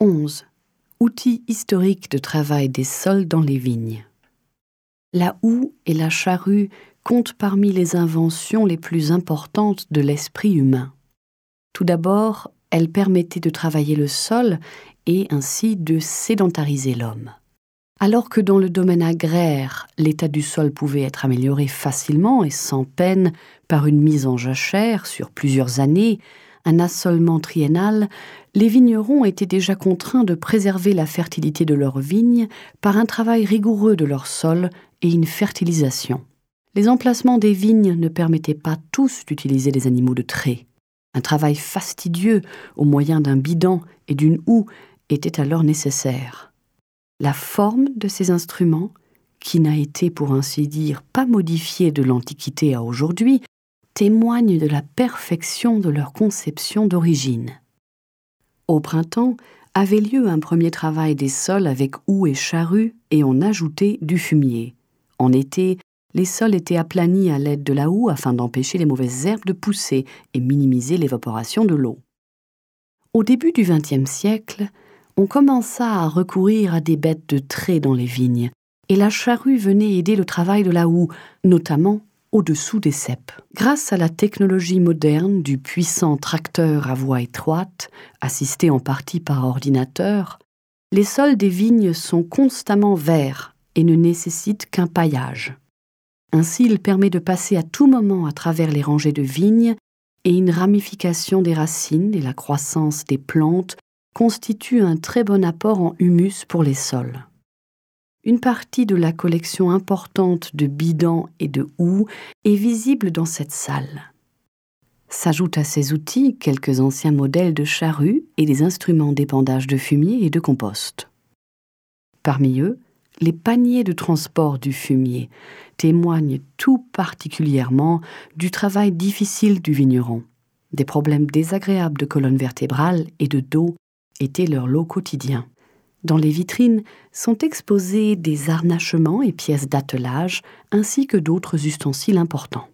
11. Outils historiques de travail des sols dans les vignes. La houe et la charrue comptent parmi les inventions les plus importantes de l'esprit humain. Tout d'abord, elles permettaient de travailler le sol et ainsi de sédentariser l'homme. Alors que dans le domaine agraire, l'état du sol pouvait être amélioré facilement et sans peine par une mise en jachère sur plusieurs années, un assolement triennal, les vignerons étaient déjà contraints de préserver la fertilité de leurs vignes par un travail rigoureux de leur sol et une fertilisation. Les emplacements des vignes ne permettaient pas tous d'utiliser des animaux de trait. Un travail fastidieux au moyen d'un bidon et d'une houe était alors nécessaire. La forme de ces instruments, qui n'a été pour ainsi dire pas modifiée de l'Antiquité à aujourd'hui, témoigne de la perfection de leur conception d'origine. Au printemps, avait lieu un premier travail des sols avec houe et charrue et on ajoutait du fumier. En été, les sols étaient aplanis à l'aide de la houe afin d'empêcher les mauvaises herbes de pousser et minimiser l'évaporation de l'eau. Au début du XXe siècle, on commença à recourir à des bêtes de trait dans les vignes et la charrue venait aider le travail de la houe, notamment au-dessous des ceps. Grâce à la technologie moderne du puissant tracteur à voie étroite, assisté en partie par ordinateur, les sols des vignes sont constamment verts et ne nécessitent qu'un paillage. Ainsi, il permet de passer à tout moment à travers les rangées de vignes et une ramification des racines et la croissance des plantes constituent un très bon apport en humus pour les sols. Une partie de la collection importante de bidons et de houe est visible dans cette salle. S'ajoutent à ces outils quelques anciens modèles de charrues et des instruments d'épandage de fumier et de compost. Parmi eux, les paniers de transport du fumier témoignent tout particulièrement du travail difficile du vigneron. Des problèmes désagréables de colonne vertébrale et de dos étaient leur lot quotidien. Dans les vitrines sont exposés des harnachements et pièces d'attelage ainsi que d'autres ustensiles importants.